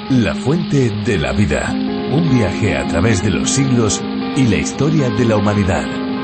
La fuente de la vida. Un viaje a través de los siglos y la historia de la humanidad.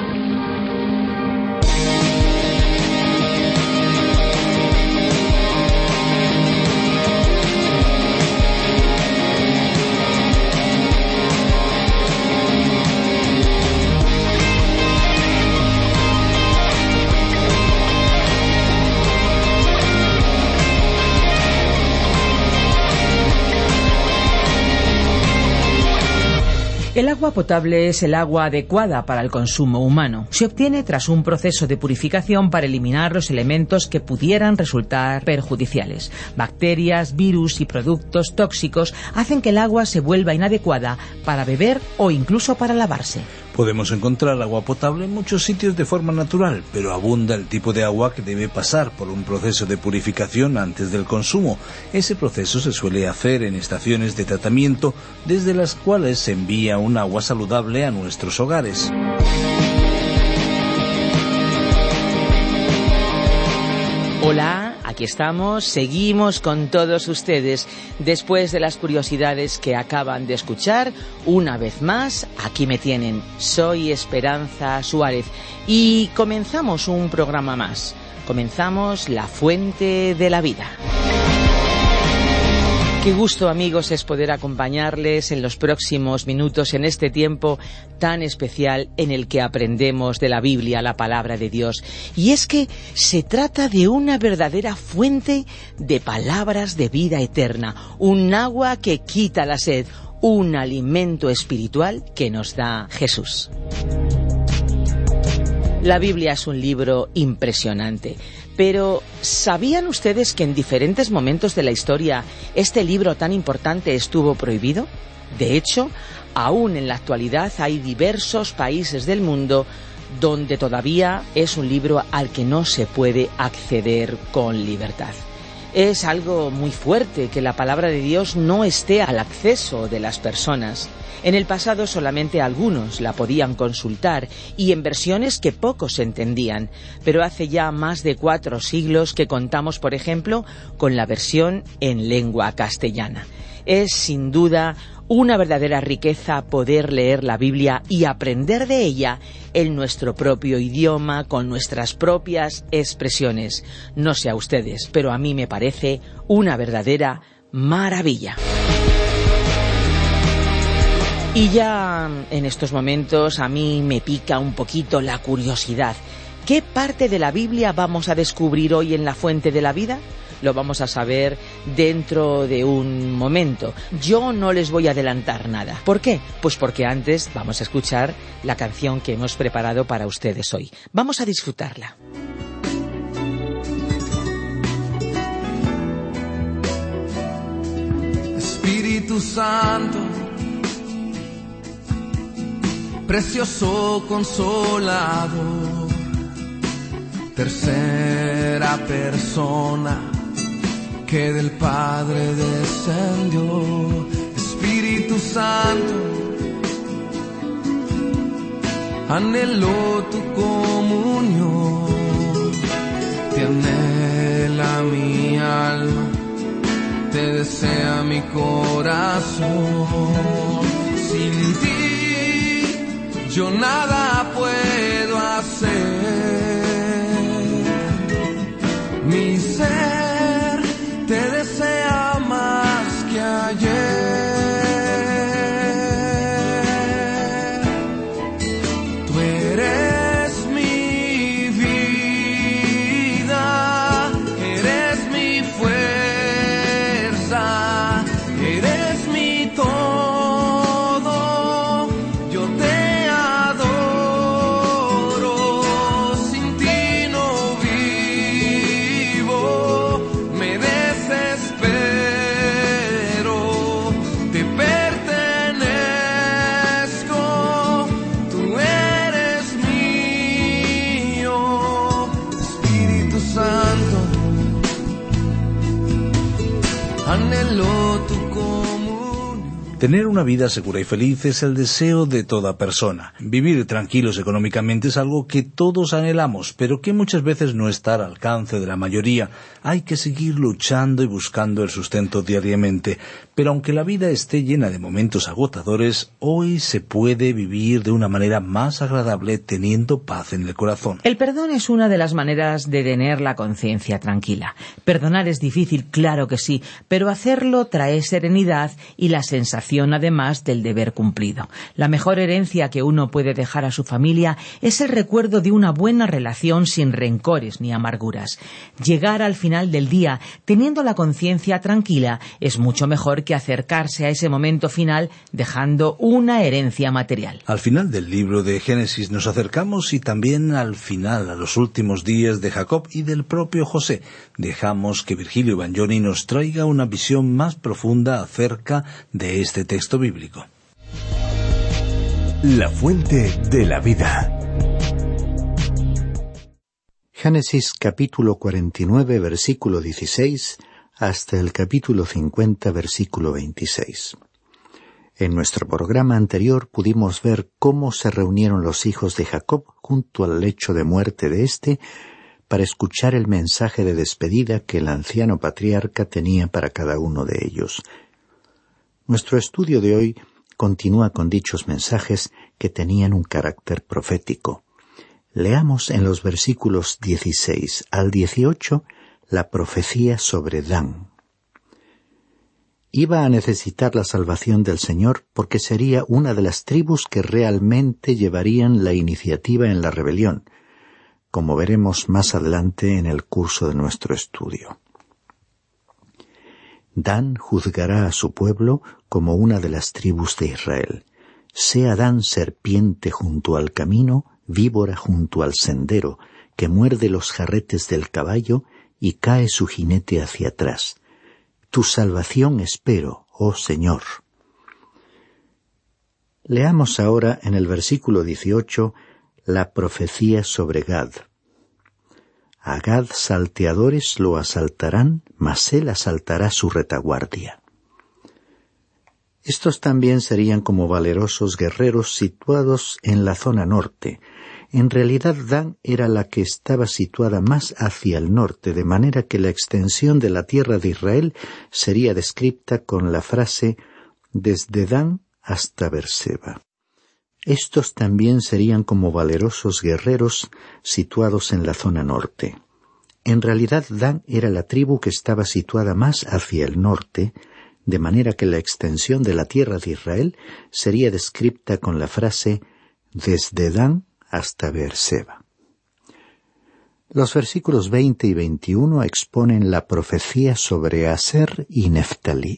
El agua potable es el agua adecuada para el consumo humano. Se obtiene tras un proceso de purificación para eliminar los elementos que pudieran resultar perjudiciales. Bacterias, virus y productos tóxicos hacen que el agua se vuelva inadecuada para beber o incluso para lavarse. Podemos encontrar agua potable en muchos sitios de forma natural, pero abunda el tipo de agua que debe pasar por un proceso de purificación antes del consumo. Ese proceso se suele hacer en estaciones de tratamiento, desde las cuales se envía un agua saludable a nuestros hogares. Hola, aquí estamos, seguimos con todos ustedes. Después de las curiosidades que acaban de escuchar, una vez más, aquí me tienen. Soy Esperanza Suárez y comenzamos un programa más. Comenzamos La Fuente de la Vida. Qué gusto, amigos, es poder acompañarles en los próximos minutos en este tiempo tan especial en el que aprendemos de la Biblia, la palabra de Dios. Y es que se trata de una verdadera fuente de palabras de vida eterna, un agua que quita la sed, un alimento espiritual que nos da Jesús. La Biblia es un libro impresionante. Pero, ¿sabían ustedes que en diferentes momentos de la historia este libro tan importante estuvo prohibido? De hecho, aún en la actualidad hay diversos países del mundo donde todavía es un libro al que no se puede acceder con libertad. Es algo muy fuerte que la palabra de Dios no esté al acceso de las personas. En el pasado solamente algunos la podían consultar y en versiones que pocos entendían, pero hace ya más de 4 siglos que contamos, por ejemplo, con la versión en lengua castellana. Es sin duda una verdadera riqueza poder leer la Biblia y aprender de ella en nuestro propio idioma, con nuestras propias expresiones. No sé a ustedes, pero a mí me parece una verdadera maravilla. Y ya en estos momentos a mí me pica un poquito la curiosidad. ¿Qué parte de la Biblia vamos a descubrir hoy en La Fuente de la Vida? Lo vamos a saber dentro de un momento. Yo no les voy a adelantar nada. ¿Por qué? Pues porque antes vamos a escuchar la canción que hemos preparado para ustedes hoy. Vamos a disfrutarla. Espíritu Santo, precioso consolador, tercera persona que del Padre descendió. Espíritu Santo, anhelo tu comunión, te anhela mi alma, te desea mi corazón. Sin ti yo nada puedo hacer, mi ser te desea más que ayer. Tú eres mi vida, eres mi fuerza, eres mi todo, yo te adoro. Sin ti no vivo, me desespero, te pertenezco, tú eres mío. Espíritu Santo, anhelo tu comunión. Tener una vida segura y feliz es el deseo de toda persona. Vivir tranquilos económicamente es algo que todos anhelamos, pero que muchas veces no está al alcance de la mayoría. Hay que seguir luchando y buscando el sustento diariamente. Pero aunque la vida esté llena de momentos agotadores, hoy se puede vivir de una manera más agradable teniendo paz en el corazón. El perdón es una de las maneras de tener la conciencia tranquila. Perdonar es difícil, claro que sí, pero hacerlo trae serenidad y la sensación además del deber cumplido. La mejor herencia que uno puede dejar a su familia es el recuerdo de una buena relación sin rencores ni amarguras. Llegar al final del día teniendo la conciencia tranquila es mucho mejor que acercarse a ese momento final dejando una herencia material. Al final del libro de Génesis nos acercamos y también al final, a los últimos días de Jacob y del propio José. Dejamos que Virgilio Bagnoni nos traiga una visión más profunda acerca de este texto bíblico. La fuente de la vida. Génesis capítulo 49, versículo 16, hasta el capítulo 50, versículo 26. En nuestro programa anterior pudimos ver cómo se reunieron los hijos de Jacob junto al lecho de muerte de éste para escuchar el mensaje de despedida que el anciano patriarca tenía para cada uno de ellos. Nuestro estudio de hoy continúa con dichos mensajes que tenían un carácter profético. Leamos en los versículos 16 al 18 la profecía sobre Dan. Iba a necesitar la salvación del Señor porque sería una de las tribus que realmente llevarían la iniciativa en la rebelión, como veremos más adelante en el curso de nuestro estudio. Dan juzgará a su pueblo como una de las tribus de Israel. Sea Dan serpiente junto al camino, víbora junto al sendero, que muerde los jarretes del caballo y cae su jinete hacia atrás. Tu salvación espero, oh Señor. Leamos ahora en el versículo 18 la profecía sobre Gad. A Gad salteadores lo asaltarán, mas él asaltará su retaguardia. Estos también serían como valerosos guerreros situados en la zona norte. En realidad Dan era la que estaba situada más hacia el norte, de manera que la extensión de la tierra de Israel sería descrita con la frase desde Dan hasta Berseba. Estos también serían como valerosos guerreros situados en la zona norte. En realidad Dan era la tribu que estaba situada más hacia el norte, de manera que la extensión de la tierra de Israel sería descrita con la frase desde Dan hasta Berseba. Los versículos 20 y 21 exponen la profecía sobre Aser y Neftalí.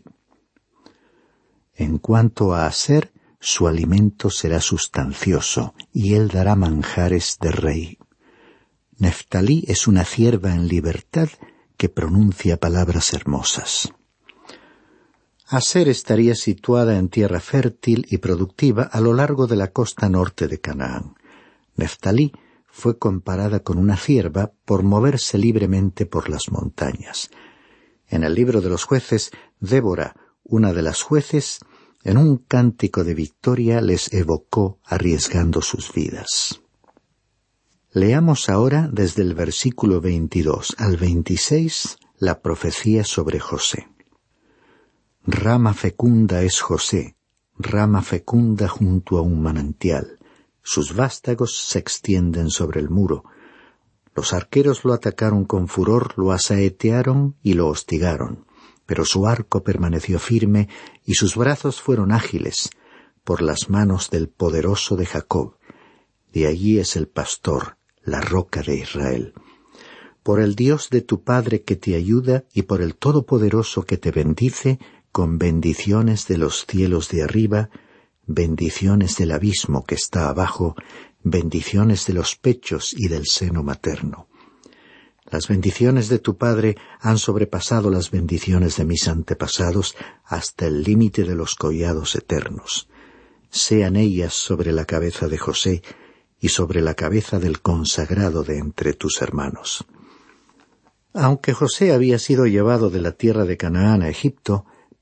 En cuanto a Aser, su alimento será sustancioso, y él dará manjares de rey. Neftalí es una cierva en libertad que pronuncia palabras hermosas. Aser estaría situada en tierra fértil y productiva a lo largo de la costa norte de Canaán. Neftalí fue comparada con una cierva por moverse libremente por las montañas. En el libro de los jueces, Débora, una de las jueces, en un cántico de victoria les evocó arriesgando sus vidas. Leamos ahora desde el versículo 22 al 26 la profecía sobre José. Rama fecunda es José, rama fecunda junto a un manantial. Sus vástagos se extienden sobre el muro. Los arqueros lo atacaron con furor, lo asaetearon y lo hostigaron. Pero su arco permaneció firme y sus brazos fueron ágiles, por las manos del poderoso de Jacob. De allí es el pastor, la roca de Israel. Por el Dios de tu Padre que te ayuda y por el Todopoderoso que te bendice, con bendiciones de los cielos de arriba, bendiciones del abismo que está abajo, bendiciones de los pechos y del seno materno. Las bendiciones de tu Padre han sobrepasado las bendiciones de mis antepasados hasta el límite de los collados eternos. Sean ellas sobre la cabeza de José y sobre la cabeza del consagrado de entre tus hermanos. Aunque José había sido llevado de la tierra de Canaán a Egipto,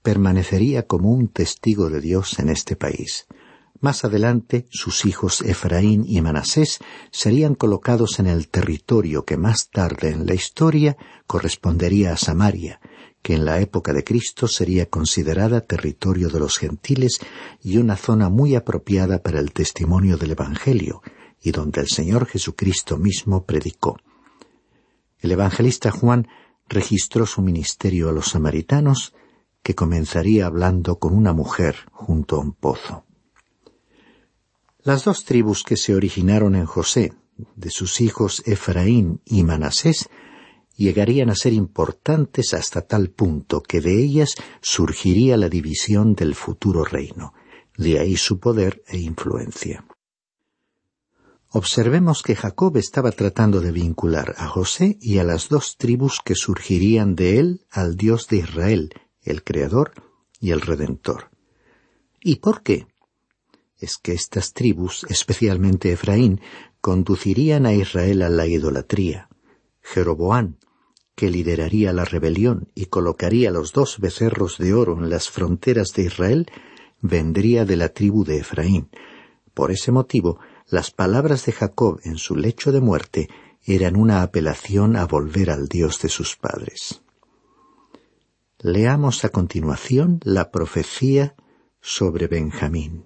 permanecería como un testigo de Dios en este país. Más adelante, sus hijos Efraín y Manasés serían colocados en el territorio que más tarde en la historia correspondería a Samaria, que en la época de Cristo sería considerada territorio de los gentiles y una zona muy apropiada para el testimonio del Evangelio, y donde el Señor Jesucristo mismo predicó. El evangelista Juan registró su ministerio a los samaritanos, que comenzaría hablando con una mujer junto a un pozo. Las dos tribus que se originaron en José, de sus hijos Efraín y Manasés, llegarían a ser importantes hasta tal punto que de ellas surgiría la división del futuro reino, de ahí su poder e influencia. Observemos que Jacob estaba tratando de vincular a José y a las dos tribus que surgirían de él al Dios de Israel, el Creador y el Redentor. ¿Y por qué? Es que estas tribus, especialmente Efraín, conducirían a Israel a la idolatría. Jeroboam, que lideraría la rebelión y colocaría los 2 becerros de oro en las fronteras de Israel, vendría de la tribu de Efraín. Por ese motivo, las palabras de Jacob en su lecho de muerte eran una apelación a volver al Dios de sus padres. Leamos a continuación la profecía sobre Benjamín.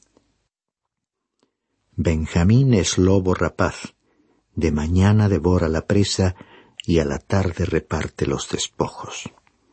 Benjamín es lobo rapaz, de mañana devora la presa y a la tarde reparte los despojos.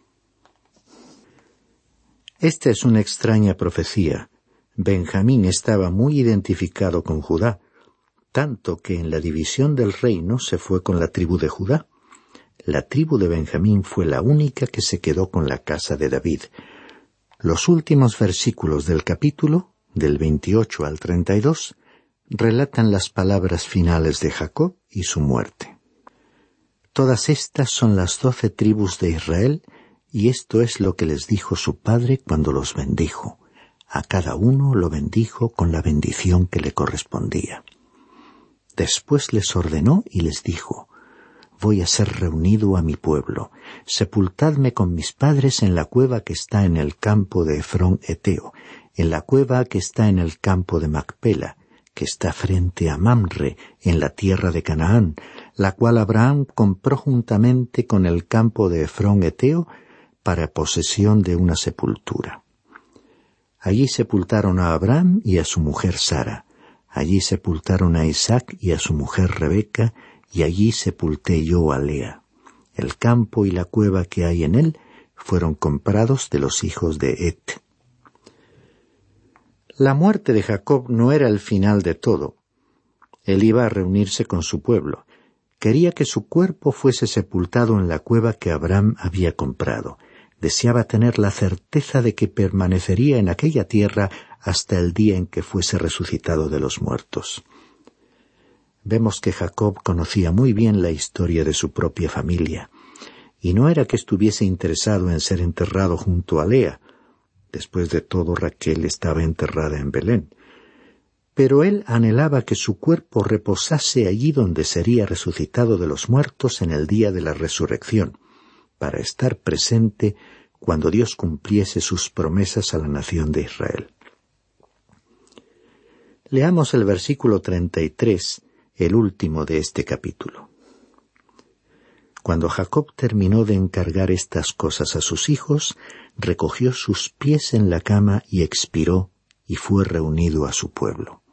Esta es una extraña profecía. Benjamín estaba muy identificado con Judá, tanto que en la división del reino se fue con la tribu de Judá. La tribu de Benjamín fue la única que se quedó con la casa de David. Los últimos versículos del capítulo, del 28 al 32, relatan las palabras finales de Jacob y su muerte. Todas estas son las 12 tribus de Israel, y esto es lo que les dijo su padre cuando los bendijo. A cada uno lo bendijo con la bendición que le correspondía. Después les ordenó y les dijo: voy a ser reunido a mi pueblo. Sepultadme con mis padres en la cueva que está en el campo de Efrón Eteo, en la cueva que está en el campo de Macpela, que está frente a Mamre, en la tierra de Canaán, la cual Abraham compró juntamente con el campo de Efrón Eteo para posesión de una sepultura. Allí sepultaron a Abraham y a su mujer Sara. Allí sepultaron a Isaac y a su mujer Rebeca, y allí sepulté yo a Lea. El campo y la cueva que hay en él fueron comprados de los hijos de Et. La muerte de Jacob no era el final de todo. Él iba a reunirse con su pueblo. Quería que su cuerpo fuese sepultado en la cueva que Abraham había comprado. Deseaba tener la certeza de que permanecería en aquella tierra hasta el día en que fuese resucitado de los muertos. Vemos que Jacob conocía muy bien la historia de su propia familia, y no era que estuviese interesado en ser enterrado junto a Lea. Después de todo, Raquel estaba enterrada en Belén. Pero él anhelaba que su cuerpo reposase allí donde sería resucitado de los muertos en el día de la resurrección, para estar presente cuando Dios cumpliese sus promesas a la nación de Israel. Leamos el versículo 33, el último de este capítulo. Cuando Jacob terminó de encargar estas cosas a sus hijos, recogió sus pies en la cama y expiró, y fue reunido a su pueblo.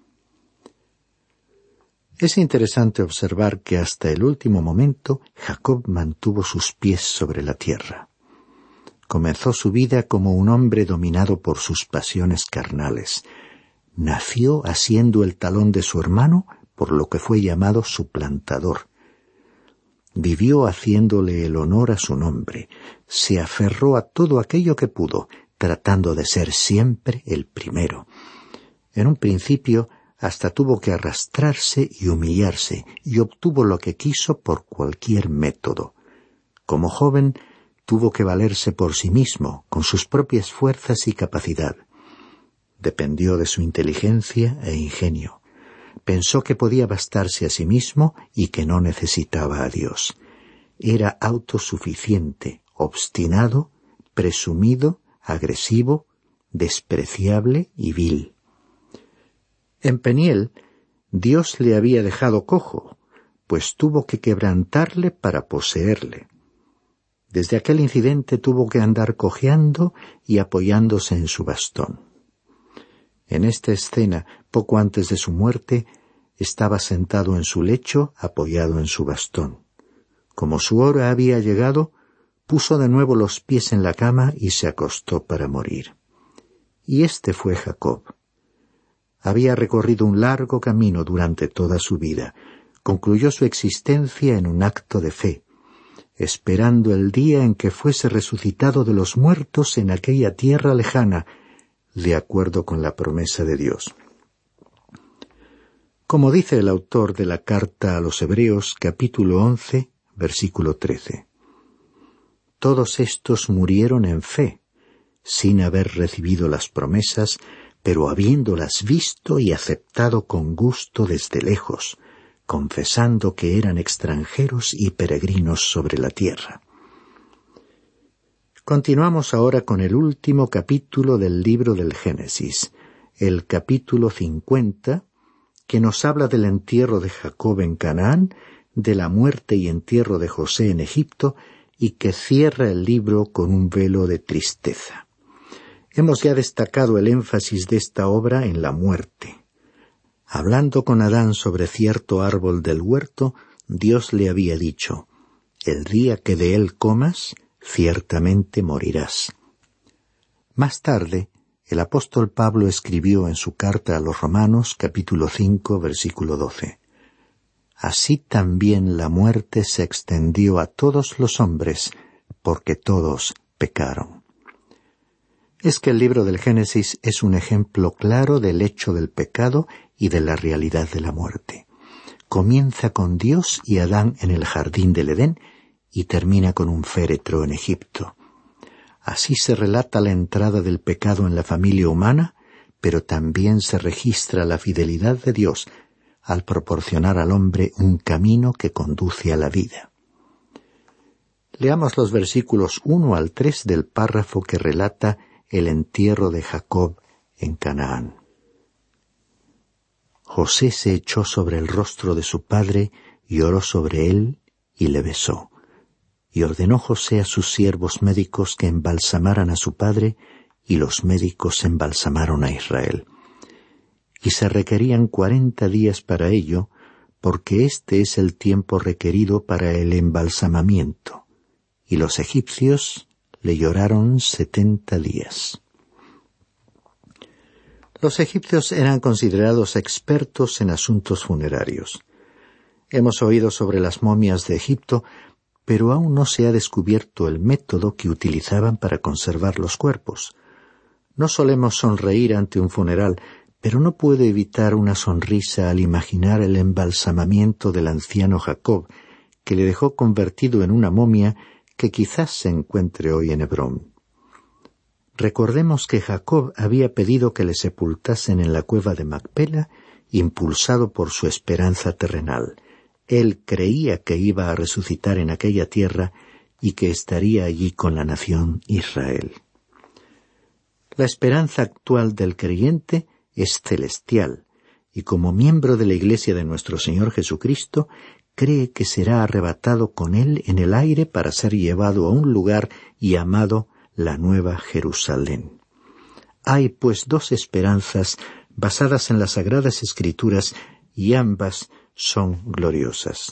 Es interesante observar que hasta el último momento Jacob mantuvo sus pies sobre la tierra. Comenzó su vida como un hombre dominado por sus pasiones carnales. Nació asiendo el talón de su hermano, por lo que fue llamado suplantador. Vivió haciéndole el honor a su nombre. Se aferró a todo aquello que pudo, tratando de ser siempre el primero. En un principio, hasta tuvo que arrastrarse y humillarse, y obtuvo lo que quiso por cualquier método. Como joven, tuvo que valerse por sí mismo, con sus propias fuerzas y capacidad. Dependió de su inteligencia e ingenio. Pensó que podía bastarse a sí mismo y que no necesitaba a Dios. Era autosuficiente, obstinado, presumido, agresivo, despreciable y vil. En Peniel, Dios le había dejado cojo, pues tuvo que quebrantarle para poseerle. Desde aquel incidente tuvo que andar cojeando y apoyándose en su bastón. En esta escena, poco antes de su muerte, estaba sentado en su lecho, apoyado en su bastón. Como su hora había llegado, puso de nuevo los pies en la cama y se acostó para morir. Y este fue Jacob. Había recorrido un largo camino durante toda su vida. Concluyó su existencia en un acto de fe, esperando el día en que fuese resucitado de los muertos en aquella tierra lejana, de acuerdo con la promesa de Dios. Como dice el autor de la carta a los Hebreos, capítulo 11, versículo 13. Todos estos murieron en fe, sin haber recibido las promesas, pero habiéndolas visto y aceptado con gusto desde lejos, confesando que eran extranjeros y peregrinos sobre la tierra. Continuamos ahora con el último capítulo del libro del Génesis, el capítulo 50, que nos habla del entierro de Jacob en Canaán, de la muerte y entierro de José en Egipto, y que cierra el libro con un velo de tristeza. Hemos ya destacado el énfasis de esta obra en la muerte. Hablando con Adán sobre cierto árbol del huerto, Dios le había dicho: «El día que de él comas, ciertamente morirás». Más tarde, el apóstol Pablo escribió en su carta a los Romanos, capítulo 5, versículo 12: «Así también la muerte se extendió a todos los hombres, porque todos pecaron». Es que el libro del Génesis es un ejemplo claro del hecho del pecado y de la realidad de la muerte. Comienza con Dios y Adán en el jardín del Edén y termina con un féretro en Egipto. Así se relata la entrada del pecado en la familia humana, pero también se registra la fidelidad de Dios al proporcionar al hombre un camino que conduce a la vida. Leamos los versículos 1 al 3 del párrafo que relata el entierro de Jacob en Canaán. José se echó sobre el rostro de su padre, lloró sobre él y le besó. Y ordenó José a sus siervos médicos que embalsamaran a su padre, y los médicos embalsamaron a Israel. Y se requerían 40 días para ello, porque este es el tiempo requerido para el embalsamamiento. Y los egipcios le lloraron 70 días. Los egipcios eran considerados expertos en asuntos funerarios. Hemos oído sobre las momias de Egipto, pero aún no se ha descubierto el método que utilizaban para conservar los cuerpos. No solemos sonreír ante un funeral, pero no puedo evitar una sonrisa al imaginar el embalsamamiento del anciano Jacob, que le dejó convertido en una momia que quizás se encuentre hoy en Hebrón. Recordemos que Jacob había pedido que le sepultasen en la cueva de Macpela, impulsado por su esperanza terrenal. Él creía que iba a resucitar en aquella tierra y que estaría allí con la nación Israel. La esperanza actual del creyente es celestial, y como miembro de la Iglesia de nuestro Señor Jesucristo, cree que será arrebatado con él en el aire para ser llevado a un lugar llamado la Nueva Jerusalén. Hay pues dos esperanzas basadas en las Sagradas Escrituras y ambas son gloriosas.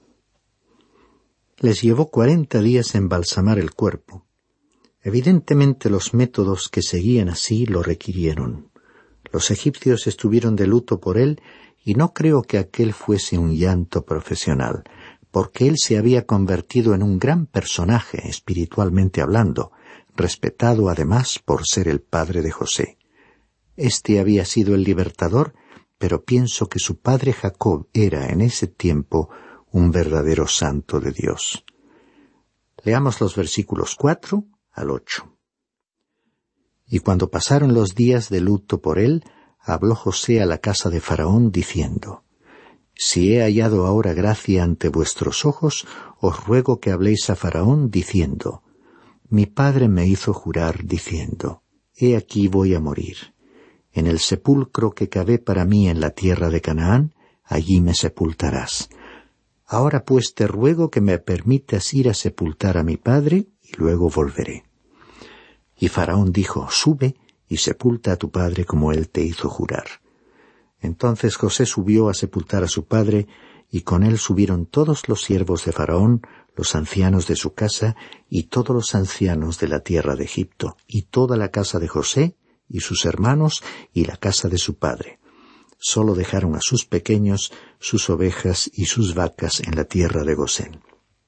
Les llevó 40 días embalsamar el cuerpo. Evidentemente los métodos que seguían así lo requirieron. Los egipcios estuvieron de luto por él y no creo que aquel fuese un llanto profesional, porque él se había convertido en un gran personaje espiritualmente hablando, respetado además por ser el padre de José. Este había sido el libertador, pero pienso que su padre Jacob era en ese tiempo un verdadero santo de Dios. Leamos los versículos 4 al 8. Y cuando pasaron los días de luto por él, habló José a la casa de Faraón diciendo: Si he hallado ahora gracia ante vuestros ojos, os ruego que habléis a Faraón diciendo: Mi padre me hizo jurar diciendo, he aquí voy a morir. En el sepulcro que cavé para mí en la tierra de Canaán, allí me sepultarás. Ahora pues te ruego que me permitas ir a sepultar a mi padre y luego volveré. Y Faraón dijo, sube y sepulta a tu padre como él te hizo jurar. Entonces José subió a sepultar a su padre, y con él subieron todos los siervos de Faraón, los ancianos de su casa, y todos los ancianos de la tierra de Egipto, y toda la casa de José, y sus hermanos, y la casa de su padre. Solo dejaron a sus pequeños, sus ovejas y sus vacas en la tierra de Gosén.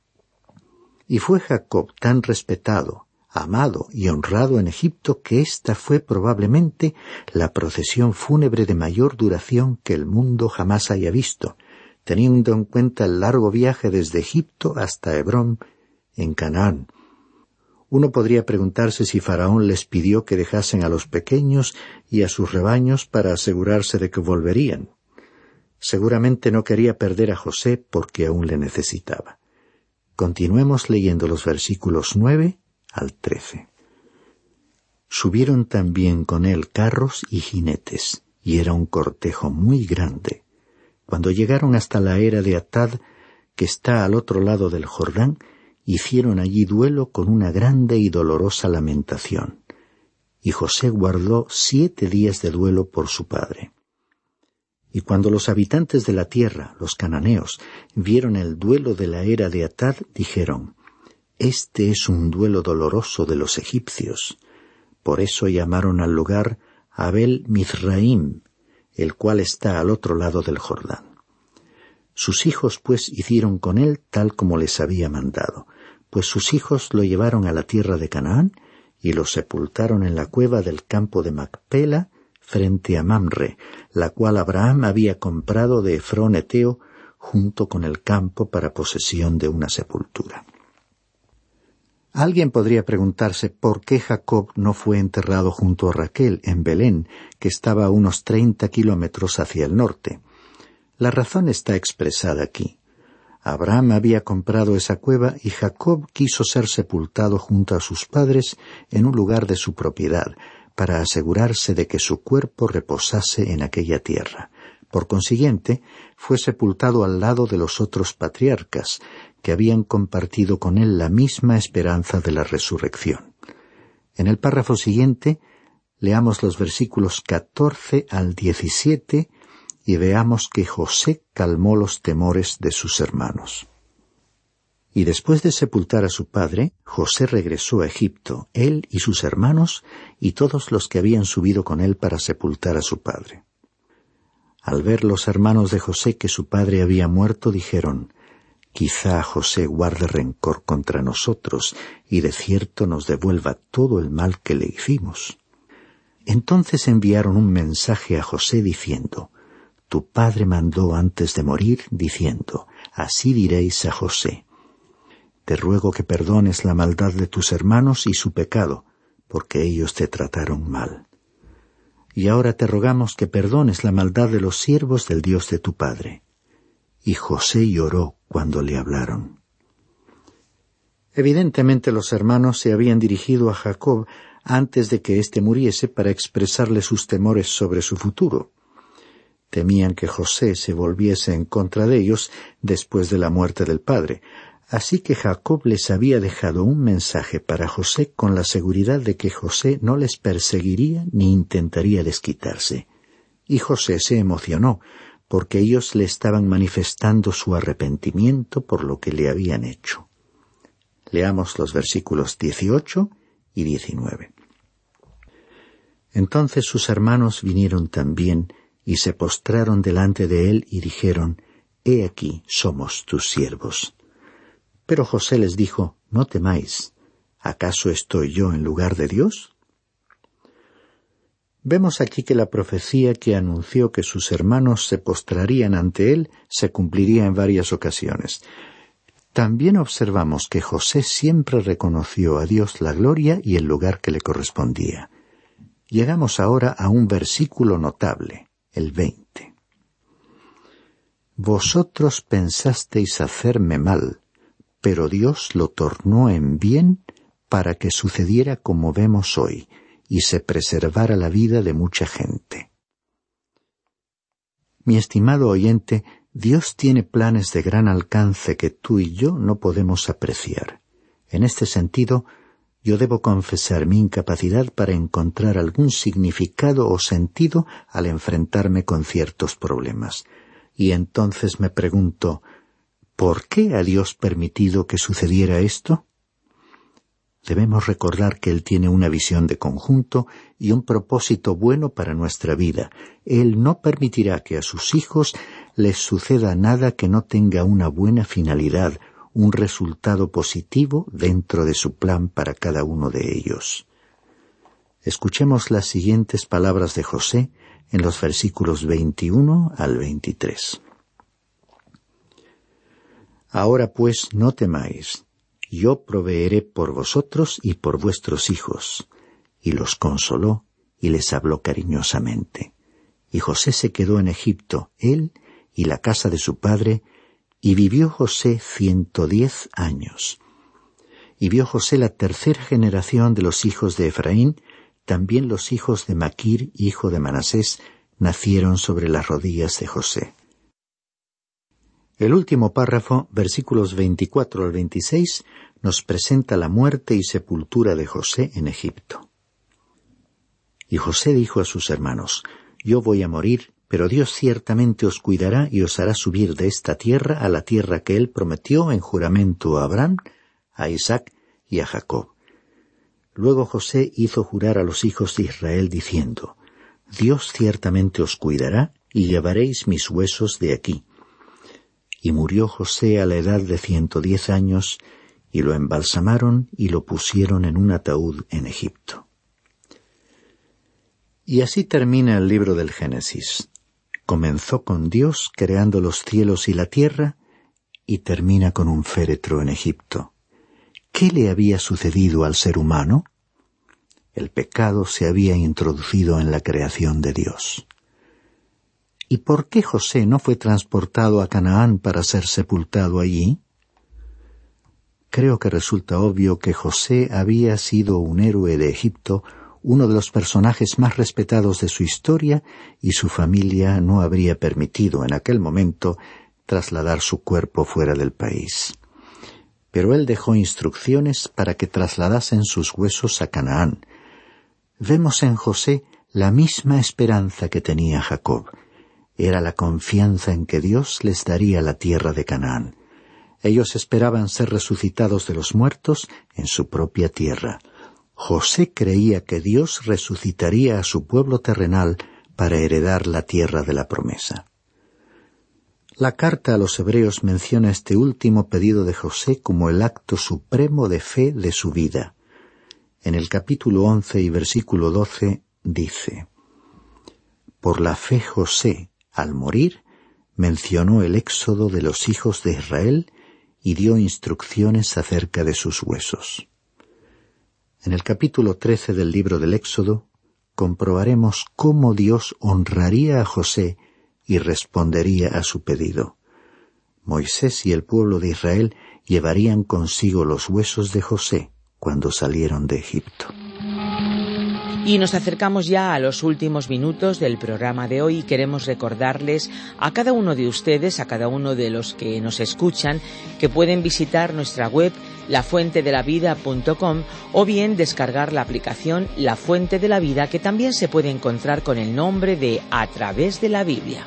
Y fue Jacob tan respetado, amado y honrado en Egipto que esta fue probablemente la procesión fúnebre de mayor duración que el mundo jamás haya visto, teniendo en cuenta el largo viaje desde Egipto hasta Hebrón, en Canaán. Uno podría preguntarse si Faraón les pidió que dejasen a los pequeños y a sus rebaños para asegurarse de que volverían. Seguramente no quería perder a José porque aún le necesitaba. Continuemos leyendo los versículos 9 al 13. Subieron también con él carros y jinetes, y era un cortejo muy grande. Cuando llegaron hasta la era de Atad, que está al otro lado del Jordán, hicieron allí duelo con una grande y dolorosa lamentación. Y José guardó 7 días de duelo por su padre. Y cuando los habitantes de la tierra, los cananeos, vieron el duelo de la era de Atad, dijeron, este es un duelo doloroso de los egipcios. Por eso llamaron al lugar Abel Mizraim, el cual está al otro lado del Jordán. Sus hijos pues hicieron con él tal como les había mandado, pues sus hijos lo llevaron a la tierra de Canaán y lo sepultaron en la cueva del campo de Macpela, frente a Mamre, la cual Abraham había comprado de Efrón Eteo, junto con el campo para posesión de una sepultura. Alguien podría preguntarse por qué Jacob no fue enterrado junto a Raquel en Belén, que estaba a unos 30 kilómetros hacia el norte. La razón está expresada aquí. Abraham había comprado esa cueva y Jacob quiso ser sepultado junto a sus padres en un lugar de su propiedad, para asegurarse de que su cuerpo reposase en aquella tierra. Por consiguiente, fue sepultado al lado de los otros patriarcas, que habían compartido con él la misma esperanza de la resurrección. En el párrafo siguiente, leamos los versículos 14 al 17 y veamos que José calmó los temores de sus hermanos. Y después de sepultar a su padre, José regresó a Egipto, él y sus hermanos, y todos los que habían subido con él para sepultar a su padre. Al ver los hermanos de José que su padre había muerto, dijeron, quizá José guarde rencor contra nosotros, y de cierto nos devuelva todo el mal que le hicimos. Entonces enviaron un mensaje a José diciendo, tu padre mandó antes de morir, diciendo, así diréis a José, te ruego que perdones la maldad de tus hermanos y su pecado, porque ellos te trataron mal. Y ahora te rogamos que perdones la maldad de los siervos del Dios de tu padre. Y José lloró cuando le hablaron. Evidentemente los hermanos se habían dirigido a Jacob antes de que éste muriese para expresarle sus temores sobre su futuro. Temían que José se volviese en contra de ellos después de la muerte del padre, así que Jacob les había dejado un mensaje para José con la seguridad de que José no les perseguiría ni intentaría desquitarse. Y José se emocionó, porque ellos le estaban manifestando su arrepentimiento por lo que le habían hecho. Leamos los versículos 18 y 19. Entonces sus hermanos vinieron también y se postraron delante de él y dijeron, he aquí somos tus siervos. Pero José les dijo, no temáis, ¿acaso estoy yo en lugar de Dios? Vemos aquí que la profecía que anunció que sus hermanos se postrarían ante él se cumpliría en varias ocasiones. También observamos que José siempre reconoció a Dios la gloria y el lugar que le correspondía. Llegamos ahora a un versículo notable, el 20. Vosotros pensasteis hacerme mal, pero Dios lo tornó en bien para que sucediera como vemos hoy y se preservara la vida de mucha gente. Mi estimado oyente, Dios tiene planes de gran alcance que tú y yo no podemos apreciar. En este sentido, yo debo confesar mi incapacidad para encontrar algún significado o sentido al enfrentarme con ciertos problemas. Y entonces me pregunto, ¿por qué ha Dios permitido que sucediera esto? Debemos recordar que Él tiene una visión de conjunto y un propósito bueno para nuestra vida. Él no permitirá que a sus hijos les suceda nada que no tenga una buena finalidad, un resultado positivo dentro de su plan para cada uno de ellos. Escuchemos las siguientes palabras de José en los versículos 21 al 23. Ahora pues no temáis, yo proveeré por vosotros y por vuestros hijos. Y los consoló y les habló cariñosamente. Y José se quedó en Egipto, él y la casa de su padre, y vivió José 110 años. Y vio José la tercera generación de los hijos de Efraín, también los hijos de Maquir, hijo de Manasés, nacieron sobre las rodillas de José. El último párrafo, versículos 24 al 26, nos presenta la muerte y sepultura de José en Egipto. Y José dijo a sus hermanos, yo voy a morir, pero Dios ciertamente os cuidará y os hará subir de esta tierra a la tierra que Él prometió en juramento a Abraham, a Isaac y a Jacob. Luego José hizo jurar a los hijos de Israel diciendo, Dios ciertamente os cuidará y llevaréis mis huesos de aquí. Y murió José a la edad de 110 años, y lo embalsamaron y lo pusieron en un ataúd en Egipto. Y así termina el libro del Génesis. Comenzó con Dios creando los cielos y la tierra, y termina con un féretro en Egipto. ¿Qué le había sucedido al ser humano? El pecado se había introducido en la creación de Dios. ¿Y por qué José no fue transportado a Canaán para ser sepultado allí? Creo que resulta obvio que José había sido un héroe de Egipto, uno de los personajes más respetados de su historia, y su familia no habría permitido en aquel momento trasladar su cuerpo fuera del país. Pero él dejó instrucciones para que trasladasen sus huesos a Canaán. Vemos en José la misma esperanza que tenía Jacob. Era la confianza en que Dios les daría la tierra de Canaán. Ellos esperaban ser resucitados de los muertos en su propia tierra. José creía que Dios resucitaría a su pueblo terrenal para heredar la tierra de la promesa. La carta a los Hebreos menciona este último pedido de José como el acto supremo de fe de su vida. En el capítulo 11 y versículo 12 dice, Por la fe José, al morir, mencionó el éxodo de los hijos de Israel y dio instrucciones acerca de sus huesos. En el capítulo 13 del libro del Éxodo, comprobaremos cómo Dios honraría a José y respondería a su pedido. Moisés y el pueblo de Israel llevarían consigo los huesos de José cuando salieron de Egipto. Y nos acercamos ya a los últimos minutos del programa de hoy y queremos recordarles a cada uno de ustedes, a cada uno de los que nos escuchan, que pueden visitar nuestra web lafuentedelavida.com o bien descargar la aplicación La Fuente de la Vida, que también se puede encontrar con el nombre de A Través de la Biblia.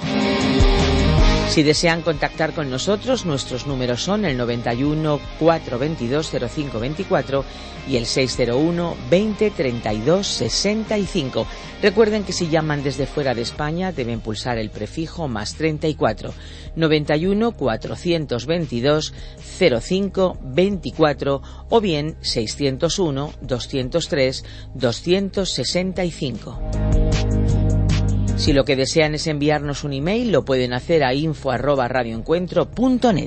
Si desean contactar con nosotros, nuestros números son el 91 422 0524 y el 601 20 32 65. Recuerden que si llaman desde fuera de España deben pulsar el prefijo más 34 91 422 0524 o bien 601 203 265. Si lo que desean es enviarnos un email, lo pueden hacer a info@radioencuentro.net.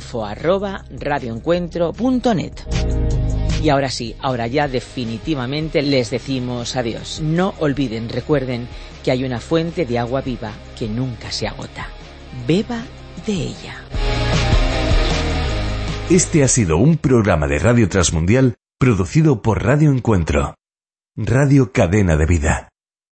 info@radioencuentro.net. Y ahora sí, ahora ya definitivamente les decimos adiós. No olviden, recuerden que hay una fuente de agua viva que nunca se agota. Beba de ella. Este ha sido un programa de Radio Transmundial Producido por Radio Encuentro. Radio Cadena de Vida.